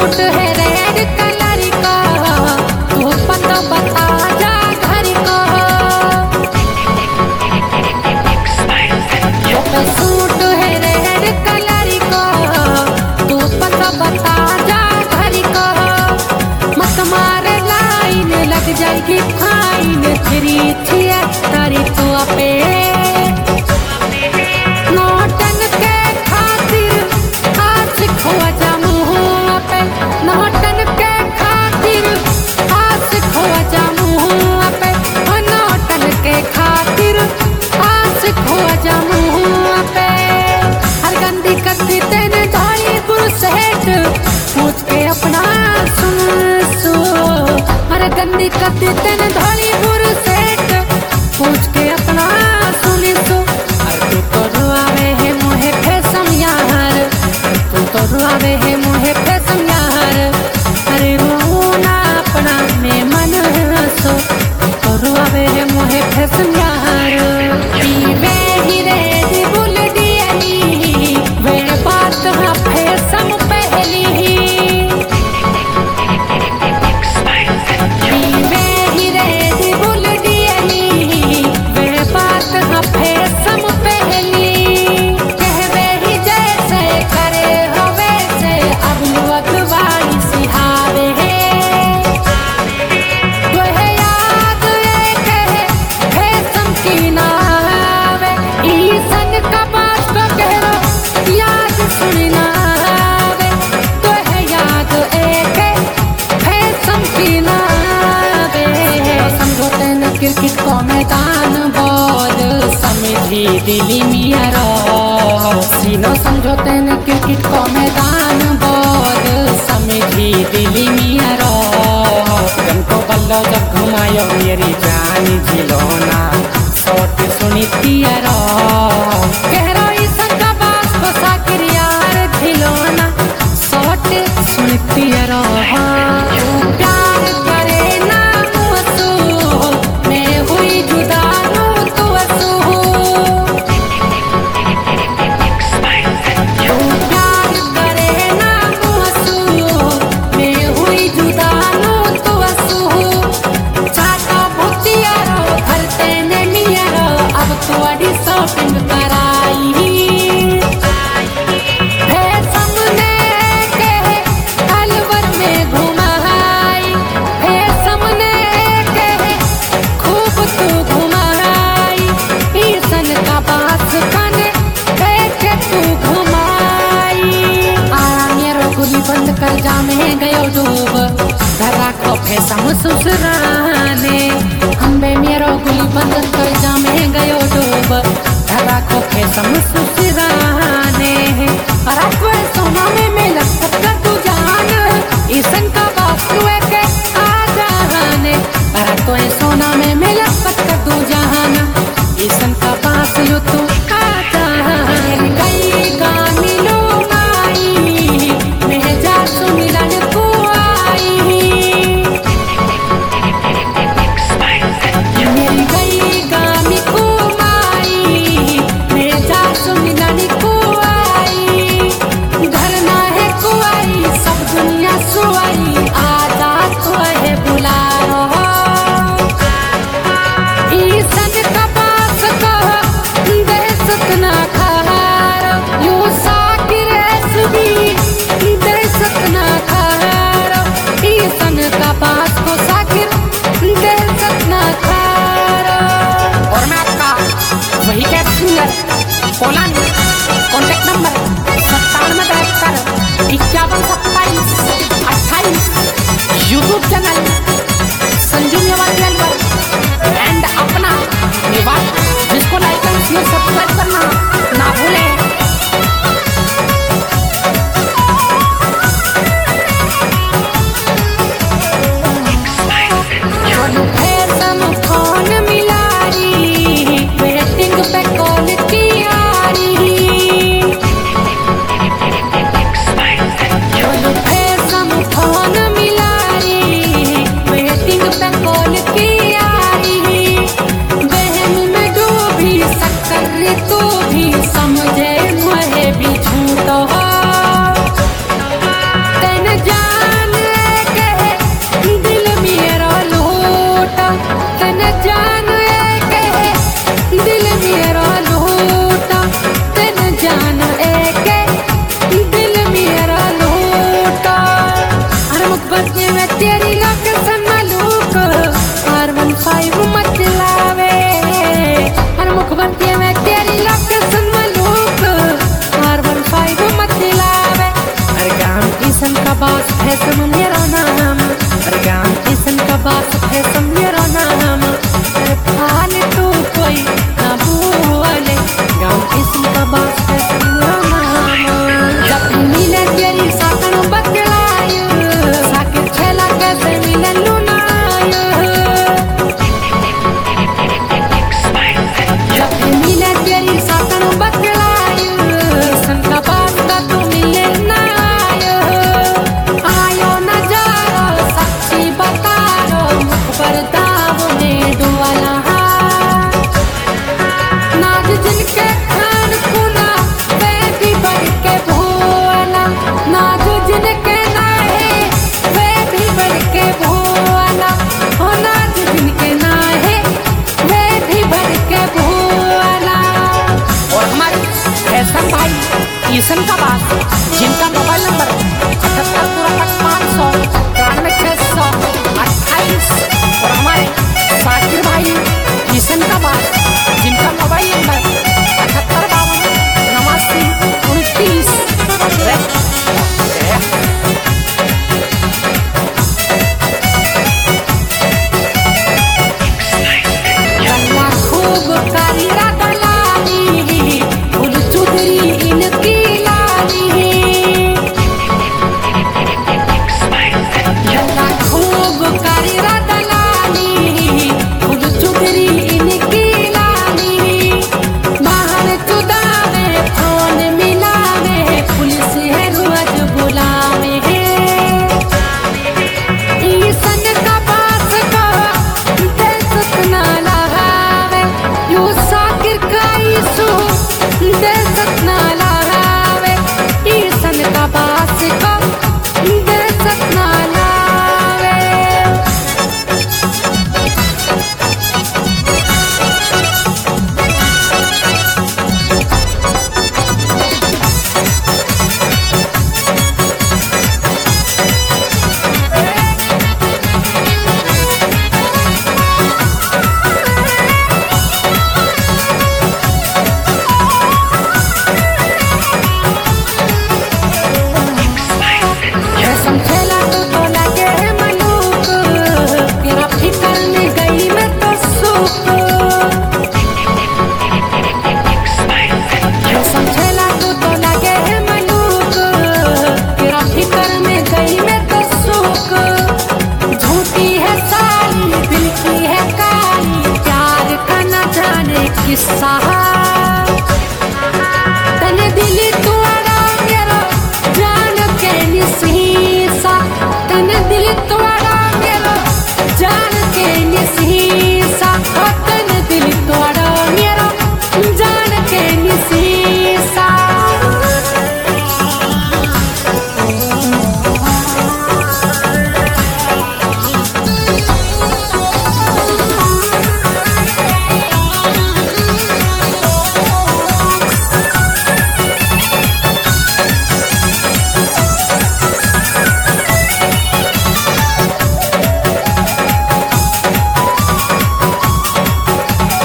Suit है red colour का, तू पता बता जा घर का। सूट है रेड कलर का, तू पता बता जा घर का। मत मार लाइन लग जाएगी फाइन, 373 तो पे नोटन के खातिर आज खोआ जामू पे, नोटन के खातिर आज खोआ जामू पे, नोटन के खातिर आज खोआ जामू पे। हर गंदी करती तेने धोनी बुरसेट पूछ के अपना सुन सो, हर गंदी करती तेने धोनी बुरसेट पूछ के अपना सुन सो। तू तो रुआवे है मुहे फैसम यार, तू तो रुआवे है मुहे फैसम यार। अरे रोना अपना में मन सो, तो रुआवे है मुहे फैसम यार। पीवे ही रे दी बुल दियली, वे बात हाँ फैसम पहली। पीवे ही रे दी बुल दियली, वे बात हाँ फैसम पहली। कहवे ही जैसे करे हो वैसे, अब अगवानी सिहावे है। तुहे याद ये कहे फैसम की नावे, ईसन का बात तो कहो याद सुनना वे। तुहे याद एक फैसम की नावे। समझो तेन क्रिकेट को मैदान बोल समझी दिली मिया रो, सीनो समझो तेन क्रिकेट को मैदान बोल समझी दिली मिया रो। तुमको बल्लो जब घुमायो मेरी जानी झिलोना, सोट सुनी पिया रो। कह रो ईसन का बात को साकिर यार झिलोना, सोट सुनी पिया रो। प्यार करे ना मुझसे, मैं हुई जुदा हूँ तू असू। प्यार करे ना मुझसे, मैं हुई जुदा हूँ तू असू। चाटा भुतिया रो घर तेने निया रो, अब तो अड़ी शॉपिंग कराई। है सामने कहे अलवर में घुमाई, है सामने कहे खूब तू घुमाई। ईसन का बास काने बैठे तू घुमाई। आरा मेरो गुली बंद कर जा में गयो डूब, घर राखो फैसम ससुराने। अम्बे मेरो गुली बंद कर जा में गयो डूब, घर राखो फैसम ससुराने। रात को सोना में मेला सबका तू जान, ईसन का बाप हुए के आ जाने। रात को सोना में मेला सबका तू जान, ईसन का बाप यू तू आ जाने। गई गानी लो माई, मैं जा सुमिलन को आई। मेरी गई गानी को माई, मैं जा सुमिलन को आई। घर ना है तेरी लोकेशन मलूक R15 मचलावे। हर मुखबंती में तेरी लोकेशन मलूक R15 मचलावे। हर गांव किसन का बास है सम मेरा नाम, हर गांव किसन का बास है सम मेरा नाम। अरे फालतू कोई ना बोले, गांव किसन का बास है सम मेरा नाम। जब मिले तेरी साकन बतलायो, साकिर खेला कैसे मिले लुनायो। जब मिले तेरी साकन बतलायो, किसन का बास का तू मिले ना आयो। आयो न जाओ सच्ची बताओ, मुख पर दाव में डुवाला। नाज जिनके खान पुना वे भी बढ़ के भोला। नाज जिनके नाहे वे भी बढ़ के भोला। हो नाज जिनके नाहे वे भी बढ़ के भोला। और हमारे फैशन भाई किशन का बास, जिनका मोबाइल नंबर 78 और हमारे साकिर भाई किशन का बास, जिनका मोबाइल नंबर 78 खूब कारी राधा लाली, फूल चुदरी इनकी लाली। खूब कारी राधा लाली, फूल चुदरी इनकी लाली। बाहर चुदावे फोन मिलावे, पुलिस है रोज बुला